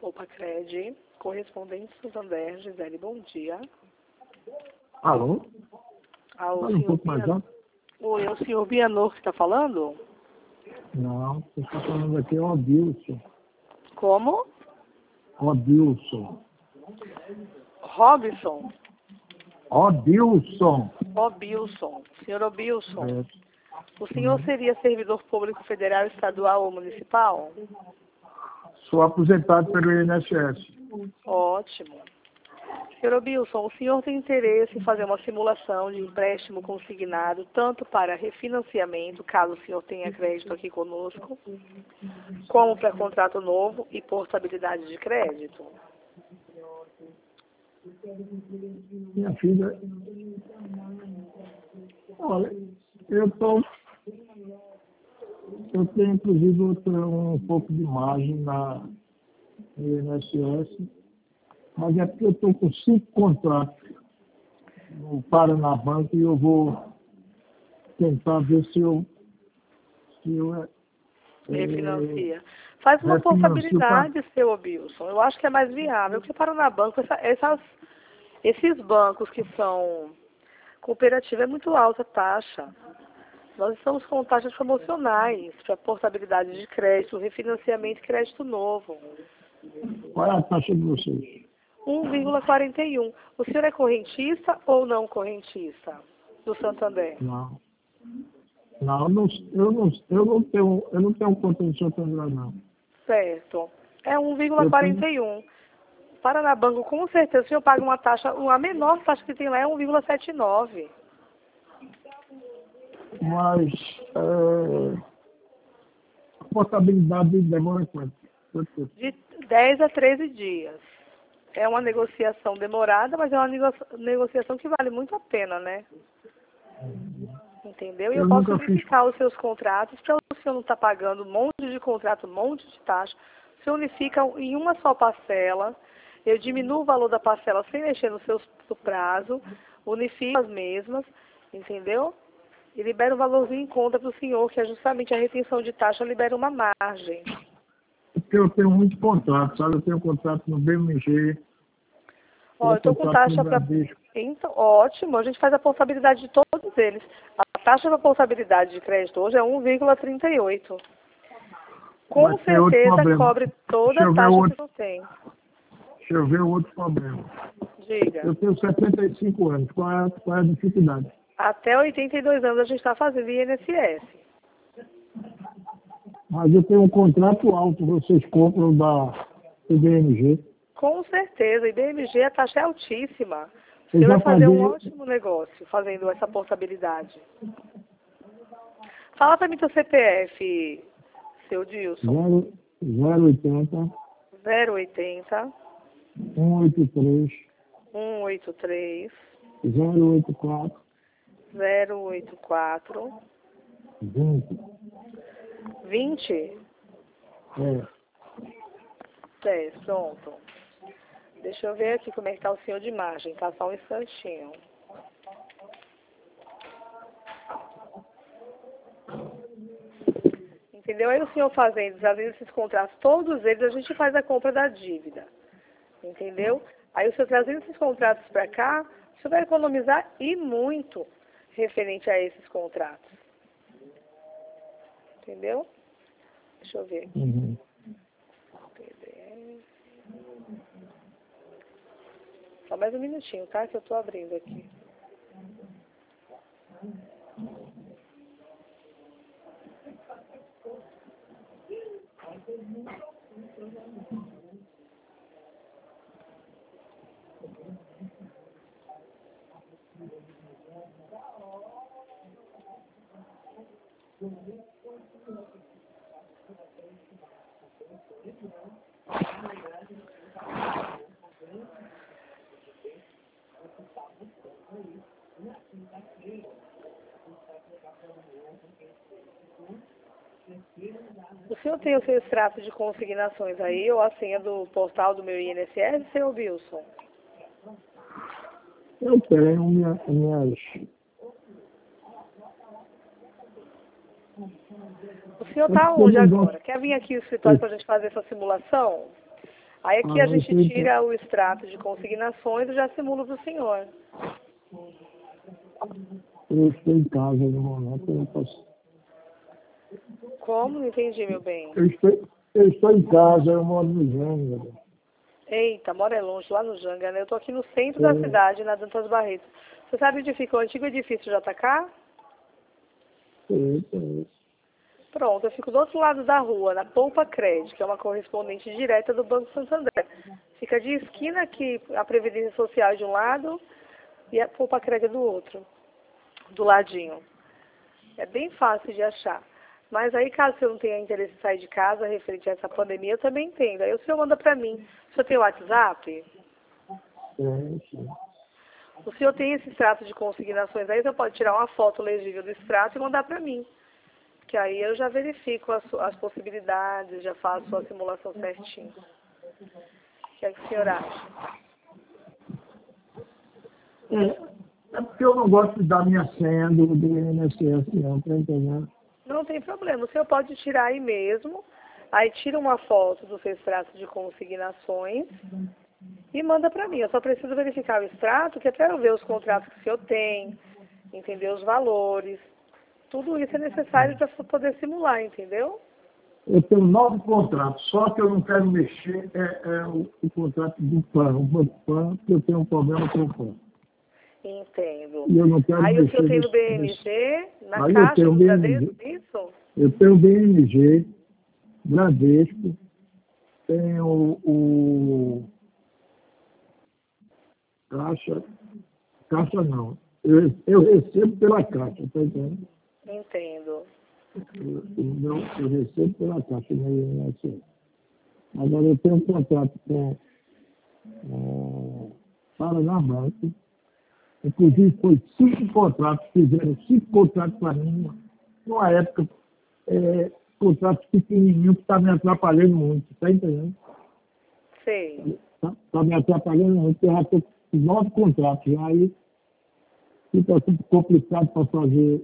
Opa, Cred, correspondente Santander, Gisele, bom dia. Alô? Alô, Fala um pouco mais alto. Oi, é o senhor Bianor que está falando? Não, você está falando aqui é o Adilson. Como? Odilson. Robson? Odilson. Obilson. Senhor Obilson, É. o senhor seria servidor público federal, estadual ou municipal? Sou aposentado pelo INSS. Ótimo. Senhor Obilson, o senhor tem interesse em fazer uma simulação de empréstimo consignado, tanto para refinanciamento, caso o senhor tenha crédito aqui conosco, como para contrato novo e portabilidade de crédito? Minha filha, olha, eu tenho inclusive um pouco de margem no INSS, mas é porque eu estou com 5 contratos no Paranabanco e eu vou tentar ver se eu Refinancia. Faz uma refinancio portabilidade, seu Obilson. Eu acho que é mais viável, porque Paranabanco, esses bancos que são cooperativos, é muito alta a taxa. Nós estamos com taxas promocionais para portabilidade de crédito, refinanciamento e crédito novo. Qual é a taxa de vocês? 1,41. O senhor é correntista ou não correntista do Santander? Não. Não, eu não tenho conta no Santander, não. Certo. É 1,41. Paranabanco, com certeza, o senhor paga uma taxa, a menor taxa que tem lá é 1,79. Mas a portabilidade demora quanto? De 10 a 13 dias. É uma negociação demorada, mas é uma negociação que vale muito a pena, né? Entendeu? E eu posso unificar os seus contratos para o senhor não estar pagando um monte de contrato, um monte de taxa. O senhor unifica em uma só parcela. Eu diminuo o valor da parcela sem mexer no seu prazo, unifico as mesmas, entendeu? E libera um valorzinho em conta para o senhor, que é justamente a retenção de taxa, libera uma margem. Porque eu tenho muito contrato, sabe? Eu tenho contrato no BMG. Ó, eu estou com taxa para... Então, ótimo, a gente faz a portabilidade de todos eles. A taxa para portabilidade de crédito hoje é 1,38. Com certeza cobre toda a taxa que você tem. Deixa eu ver o outro problema. Diga. Eu tenho 75 anos. Qual é a dificuldade? Até 82 anos a gente está fazendo INSS. Mas eu tenho um contrato alto, vocês compram da IBMG. Com certeza, IBMG a taxa é altíssima. Você vai fazer um ótimo negócio fazendo essa portabilidade. Fala para mim teu CPF, seu Dilson. 080 080 183 183 084 084 20. É. Pronto. Deixa eu ver aqui como é que está o senhor de margem, tá? Só um instantinho. Entendeu? Aí o senhor fazendo esses contratos, todos eles, a gente faz a compra da dívida. Entendeu? Aí o senhor trazendo esses contratos para cá, o senhor vai economizar e muito referente a esses contratos. Entendeu? Deixa eu ver aqui. Uhum. PDF. Só mais um minutinho, tá? Que eu tô abrindo aqui. O senhor tem o seu extrato de consignações aí, ou a senha do portal do meu INSS, seu Wilson? Eu tenho minhas... O senhor está onde agora? Quer vir aqui no escritório para a gente fazer essa simulação? Aí aqui a gente eu tira o extrato de consignações e já simula para o senhor. eu estou em casa no momento, eu não posso. Como? Não entendi, meu bem. Eu estou em casa, eu moro no Jânio. Eita, mora longe, lá no Janga, né? Eu tô aqui no centro da cidade, na Dantas Barreto. Você sabe onde fica o antigo edifício JK? Pronto, eu fico do outro lado da rua, na Poupa Cred, que é uma correspondente direta do Banco Santander. Fica de esquina aqui, a Previdência Social de um lado e a Poupa Cred do outro, do ladinho. É bem fácil de achar. Mas aí, caso você não tenha interesse em sair de casa referente a essa pandemia, eu também entendo. Aí o senhor manda para mim. O senhor tem WhatsApp? Sim. O senhor tem esse extrato de consignações aí, você pode tirar uma foto legível do extrato e mandar para mim. Que aí eu já verifico as possibilidades, já faço a simulação certinho. O que é que o senhor acha? É porque eu não gosto de dar minha senha do INSS, não, tá entendendo? Não tem problema, o senhor pode tirar aí mesmo, aí tira uma foto do seu extrato de consignações e manda para mim. Eu só preciso verificar o extrato, que é para eu ver os contratos que o senhor tem, entender os valores. Tudo isso é necessário para poder simular, entendeu? Eu tenho 9 contratos, só que eu não quero mexer o contrato do PAN, o Banco PAN, porque eu tenho um problema com o PAN. Entendo. E eu não quero Aí o mexer senhor tem no nesse. BMG, na Aí eu Caixa tenho do BMG, Bradesco, isso? eu tenho BMG, Bradesco, tenho o Caixa, Caixa não. Eu recebo pela Caixa, tá entendendo? Entendo. Eu recebo pela Caixa no INSS. Agora eu tenho um contrato com Paraná Banco. Inclusive, foi 5 contratos, fizeram 5 contratos para mim, numa época, contratos pequenininhos que está me atrapalhando muito, está entendendo? Sei. Está me atrapalhando muito, eu já estou com 9 contratos, já aí fica muito complicado para fazer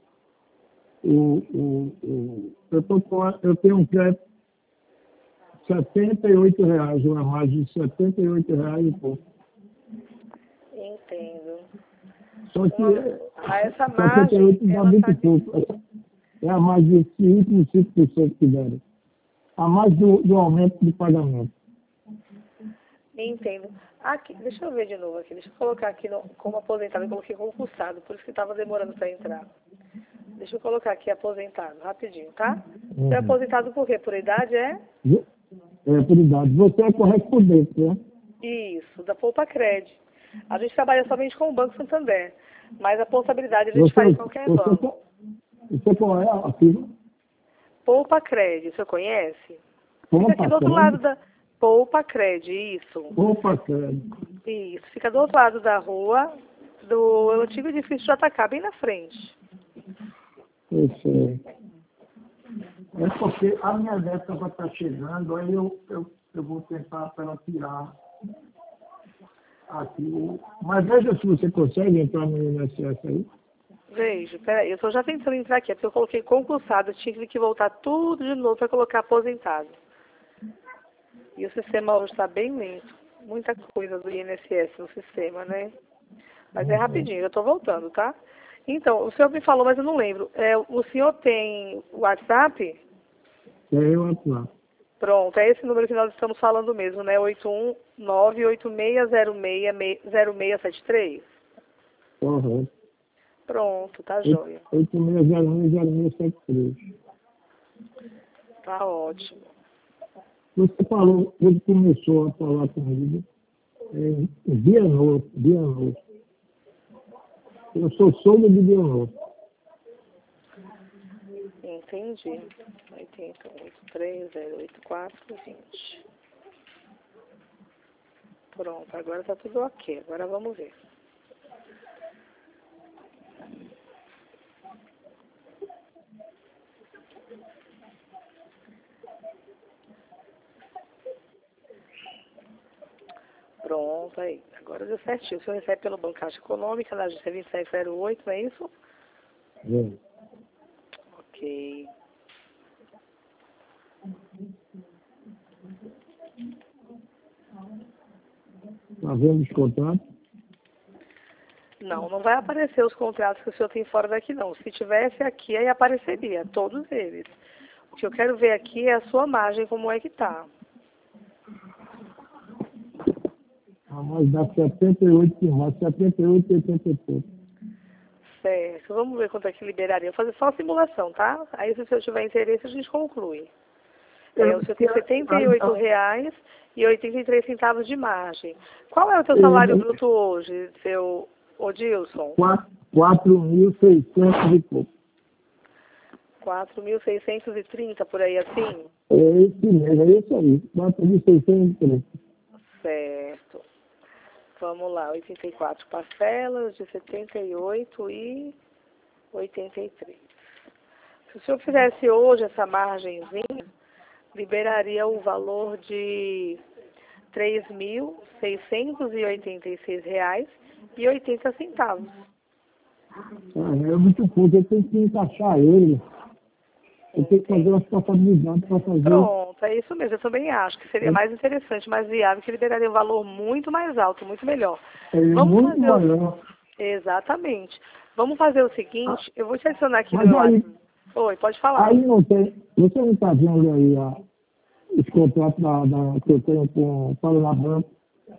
eu tenho um crédito de R$ 78, uma margem de R$ 78 e pouco. Entendo. Só que Essa margem, 78 dá ela muito está... pouco. É a mais desse último 5% que deram. A mais do aumento de pagamento. Entendo. Aqui, deixa eu ver de novo aqui. Deixa eu colocar aqui como aposentado. Eu coloquei concursado, por isso que estava demorando para entrar. Deixa eu colocar aqui aposentado, rapidinho, tá? Você é aposentado por quê? Por idade, é? Por idade. Você é correspondente, né? Isso, da Poupa Cred. A gente trabalha somente com o Banco Santander, mas a portabilidade a gente faz em qualquer banco. Você qual é a firma? Poupa Cred, o senhor conhece? Fica Poupa aqui do outro Cred? lado da... Poupa Cred, isso. Poupa Cred. Isso, fica do outro lado da rua, do antigo edifício JK, bem na frente. Eu sei. É porque a minha neta vai estar chegando, aí eu vou tentar para ela tirar aqui. Mas veja se você consegue entrar no INSS aí. Vejo, peraí, eu estou já tentando entrar aqui, é porque eu coloquei concursado, eu tinha que voltar tudo de novo para colocar aposentado. E o sistema hoje está bem lento. Muita coisa do INSS no sistema, né? Mas é rapidinho, eu estou voltando, tá? Então, o senhor me falou, mas eu não lembro. O senhor tem WhatsApp? Tenho WhatsApp. Pronto, é esse número que nós estamos falando mesmo, né? 81986060673. Correto. Pronto, tá joia. 86010673. Tá ótimo. Você falou, ele começou a falar comigo em Bianor. Eu sou sogro de Bianor. Entendi. 8083084020. Pronto, agora tá tudo ok. Agora vamos ver. Pronto, aí. Agora deu certinho. O senhor recebe pelo Banco Caixa Econômica, na agência 2708, não é isso? É. Ok. Está vendo os contratos? Não, não vai aparecer os contratos que o senhor tem fora daqui, não. Se tivesse aqui, aí apareceria, todos eles. O que eu quero ver aqui é a sua margem, como é que tá. Mas dá 78 de março, 78 e 80 e pouco. Certo, vamos ver quanto é que liberaria. Vou fazer só a simulação, tá? Aí, se o senhor tiver interesse, a gente conclui. O senhor tem R$ 78,83 de margem. Qual é o teu salário bruto hoje, seu Odilson? 4.600 e pouco. 4.630, por aí assim? É esse mesmo, é isso aí. 4.630. Certo. Vamos lá, 84 parcelas de 78,83. Se o senhor fizesse hoje essa margenzinha, liberaria o valor de R$ 3.686,80. É muito pouco, eu tenho que encaixar ele. Eu tenho que fazer uma responsabilidade para fazer. Pronto, é isso mesmo. Eu também acho que seria mais interessante, mais viável, que liberaria um valor muito mais alto, muito melhor. Muito maior. Exatamente. Vamos fazer o seguinte, eu vou te adicionar aqui no Mas meu aí, WhatsApp. Oi, pode falar. aí não tem. Você não está vendo aí os contratos que eu tenho com o Paranabanco?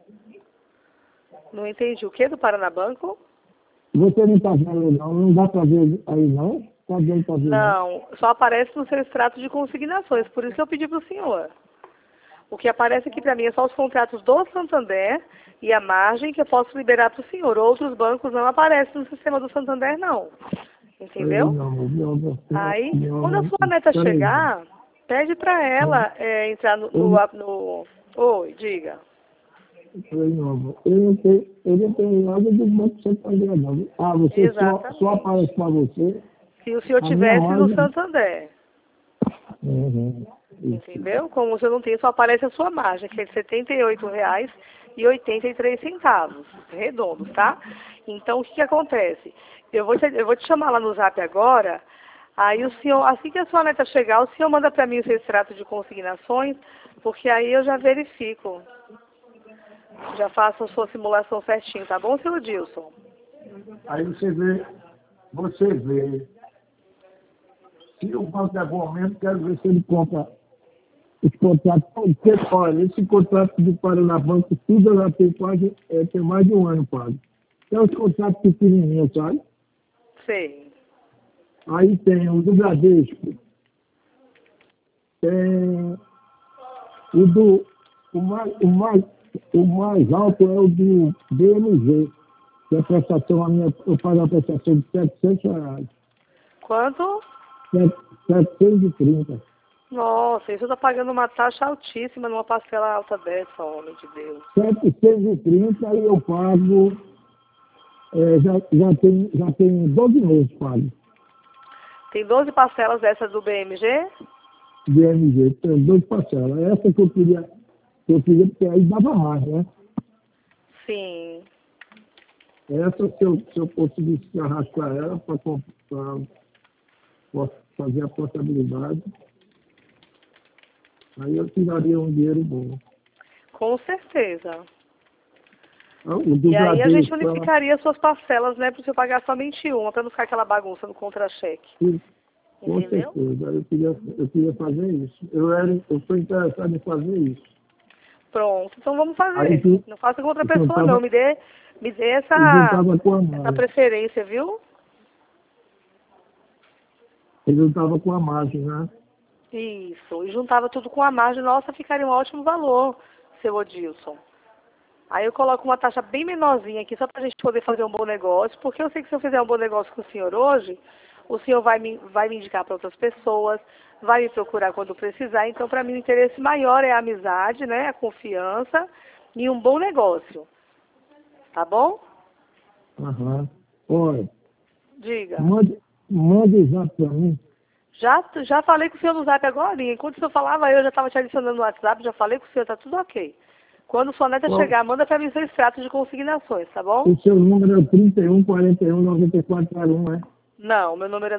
Não entendi. O que do Paranabanco? Você não está vendo não? Não dá para ver aí não? Está vendo para ver Não, só aparece no seu extrato de consignações, por isso que eu pedi para o senhor. O que aparece aqui para mim é só os contratos do Santander e a margem que eu posso liberar para o senhor. Outros bancos não aparecem no sistema do Santander, não. Entendeu? Aí, quando a sua neta chegar, pede para ela entrar no... Oi, diga. Eu não tenho nada do Banco Santander, não. Ah, você só aparece para você. Se o senhor tivesse no Santander. Isso. Entendeu? Como você não tem, só aparece a sua margem, que é de R$ 78,83, redondos, tá? Então, o que acontece? Eu vou te chamar lá no Zap agora, aí o senhor, assim que a sua neta chegar, o senhor manda para mim o seu extrato de consignações, porque aí eu já verifico. Já faço a sua simulação certinho, tá bom, seu Dilson? Aí você vê. Se o banco é bom mesmo, quero ver se ele compra os contratos. Porque, olha, esse contrato do Paranabanco, tudo já tem quase, tem mais de um ano quase. Tem os contratos pequenininhos, sabe? Sei. Aí tem o do Bradesco, tem o mais alto é o do BMG, que a prestação, eu pago a prestação de R$ 700. Quanto? 730. Nossa, isso tá pagando uma taxa altíssima numa parcela alta dessa, homem de Deus. 730 e eu pago, já tem 12 meses pago. Tem 12 parcelas dessas do BMG? BMG, tem 12 parcelas. Essa que eu queria porque aí dava mais, né? Sim. Essa, se eu conseguisse arrastar ela para fazer a portabilidade, aí eu tiraria um dinheiro bom. Com certeza. E aí a gente unificaria suas parcelas, né, para você pagar somente uma, para não ficar aquela bagunça no contra-cheque. Com certeza. Eu queria fazer isso. Eu estou interessado em fazer isso. Pronto, então vamos fazer. Aí, não faça com outra pessoa, não. Me dê essa preferência, viu? Ele juntava com a margem, né? Isso. E juntava tudo com a margem. Nossa, ficaria um ótimo valor, seu Odilson. Aí eu coloco uma taxa bem menorzinha aqui, só para a gente poder fazer um bom negócio. Porque eu sei que se eu fizer um bom negócio com o senhor hoje, o senhor vai me indicar para outras pessoas, vai me procurar quando precisar. Então, para mim, o interesse maior é a amizade, né, a confiança e um bom negócio. Tá bom? Aham. Olha. Diga. Manda o zap para mim. Já falei com o senhor no zap agora. Enquanto o senhor falava, eu já estava te adicionando no WhatsApp, já falei com o senhor, tá tudo ok. Quando sua neta chegar, manda para mim seu extrato de consignações, tá bom? O seu número é 3141-9401, né? Não, meu número é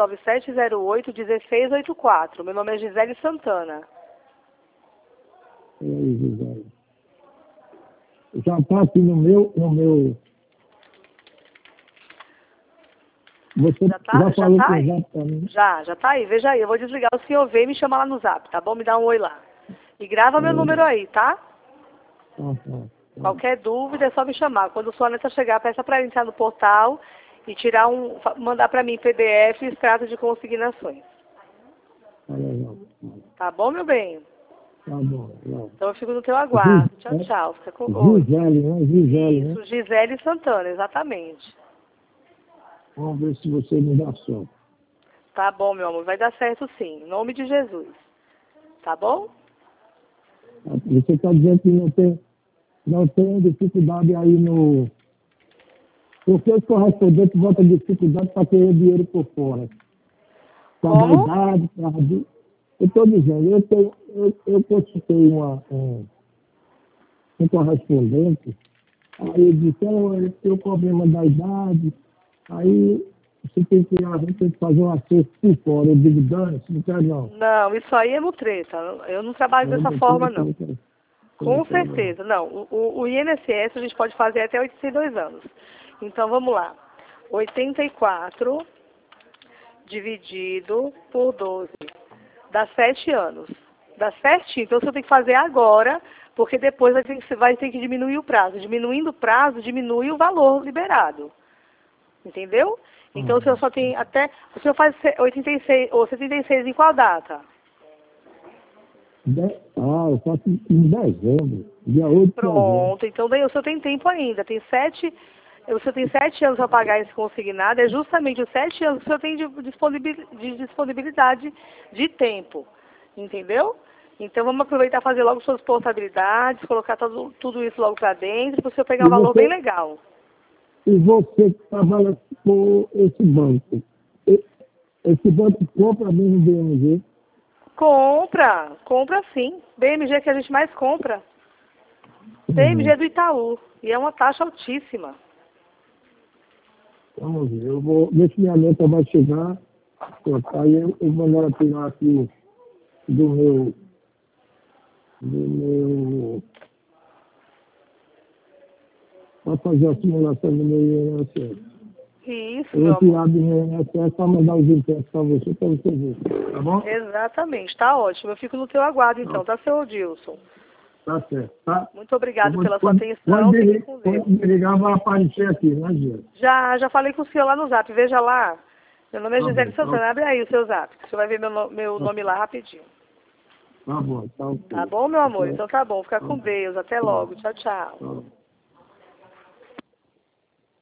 99708-1684. Meu nome é Gisele Santana. Gisele. Já está aqui no meu. Você Já já falou tá com o aí? Zap para mim? Já tá aí. Veja aí, eu vou desligar o senhor vê e me chama lá no Zap, tá bom? Me dá um oi lá. E grava meu número aí, tá? Tá. Qualquer dúvida é só me chamar. Quando sua neta chegar, peça para entrar no portal e mandar para mim PDF e extrato de consignações. Tá legal. Tá bom, meu bem? Tá bom. Tá. Então eu fico no teu aguardo. Tchau, tchau. Fica com Oi. Gisele, né? Gisele, né? Isso, Gisele Santana, exatamente. Vamos ver se você me dá sorte. Tá bom, meu amor. Vai dar certo sim. Em nome de Jesus. Tá bom? Você está dizendo que não tem dificuldade aí no. Porque os correspondentes botam dificuldade para ter dinheiro por fora. Para dar Como? idade, para. Eu estou dizendo, eu consultei um correspondente, aí ele disse, ele tem o problema da idade, aí a gente tem que fazer um acerto por fora. Eu digo, dane, não quero não. Não, isso aí é mutreta. Eu não trabalho dessa forma, não. Com Não. certeza. Não, o INSS a gente pode fazer até 82 anos. Então, vamos lá. 84 dividido por 12. Dá 7 anos. Dá certinho. Então, você tem que fazer agora, porque depois vai ter que diminuir o prazo. Diminuindo o prazo, diminui o valor liberado. Entendeu? Então, o senhor só tem até... O senhor faz 86 ou 76 em qual data? Eu faço em dezembro, dia 8 de dezembro. Pronto, então daí o senhor tem tempo ainda. O senhor tem 7 anos para pagar esse consignado, é justamente os 7 anos que o senhor tem de disponibilidade de tempo. Entendeu? Então vamos aproveitar e fazer logo suas portabilidades, colocar tudo isso logo para dentro, para o senhor pegar um valor bem legal. E você que trabalha com esse banco, esse banco compra mesmo BMG? Compra sim. BMG é que a gente mais compra. BMG é do Itaú. E é uma taxa altíssima. Vamos ver, eu vou ver se minha neta vai chegar. Aí eu vou mandar ela tirar aqui do meu. Para fazer a simulação do meu INSS. Isso, Eu meu vou tirar amor. do meu INSS para mandar os impostos para você ver. Tá bom? Exatamente, tá ótimo. Eu fico no teu aguardo então, tá, seu Odilson? Tá certo, tá? Muito obrigado pela sua Quando atenção. Fique com Deus. me ligar, vai aparecer aqui, né, Gil? Já falei com o senhor lá no Zap, veja lá. Meu nome é Tá Gisele bom, Santana. Abre aí o seu Zap, que você vai ver meu nome lá rapidinho. tá bom, tá ok. Tá bom, meu amor? Então tá bom. Fica Tá com bom. Deus. Até logo. Tchau, tchau. Tá bom.